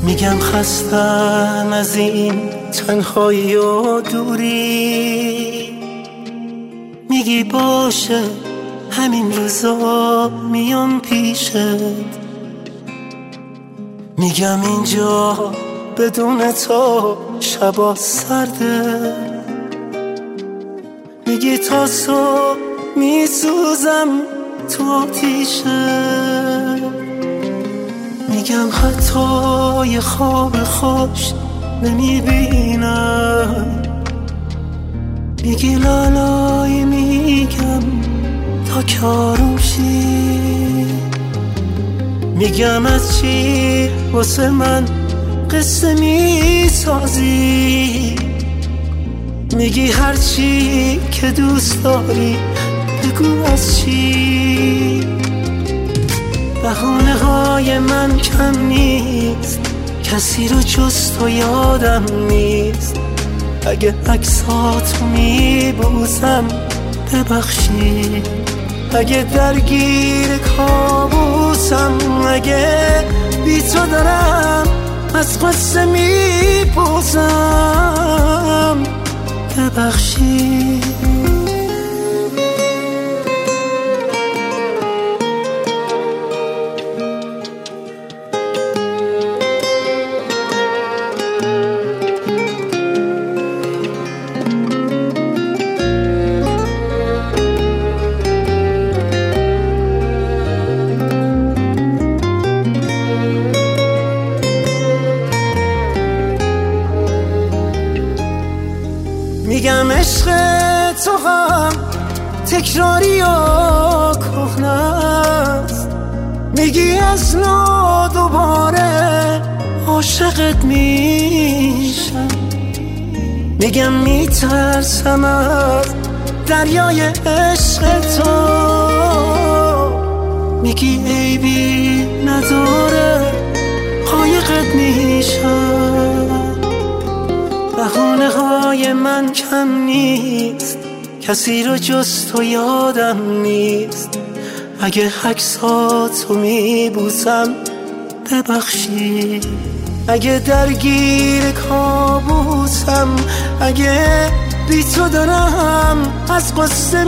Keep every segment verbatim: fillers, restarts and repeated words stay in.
میگم خستم از این تنهایی و دوری، میگی باشه همین روزا میام پیشت، میگم اینجا بدون تو شبا سرده، میگی تا صبح میسوزم تو آتیشه، میگم حتی یه خواب خوش نمیبینم، میگی لالای میگم تا کارم شی، میگم از چی واسه من قصه میسازی، میگی هر چی که دوست داری بگو از چی. بهونه های من کم نیست، کسی رو جز تو یادم نیست، اگه عکساتو میبوسم ببخشی، اگه درگیر کابوسم، اگه بی تو دارم از قصه میپوسم ببخشی. میگم عشق تو هم تکراری و کهنه است، میگی از نو دوباره عاشقت میشم، میگم میترسم از دریای عشق تو، میگی عیبی نداره قایقت میشم. بهونه های من کم نیست، کسی رو جز تو یادم نیست، اگه عکساتو میبوسم ببخشی، اگه درگیر کابوسم، اگه بی تو دارم از قصه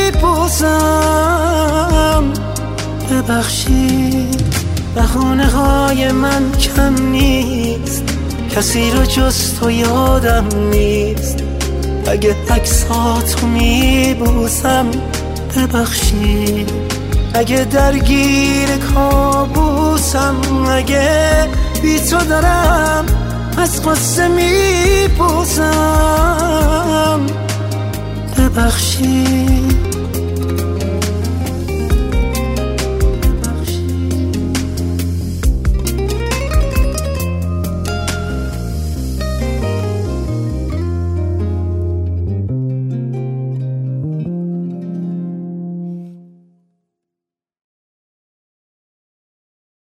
میپوسم ببخشی. بهونه های من کم نیست، کسی رو جز تو یادم نیست، اگه عکساتو میبوسم ببخشی، اگه درگیر کابوسم، اگه بی تو دارم از قصه میپوسم ببخشی.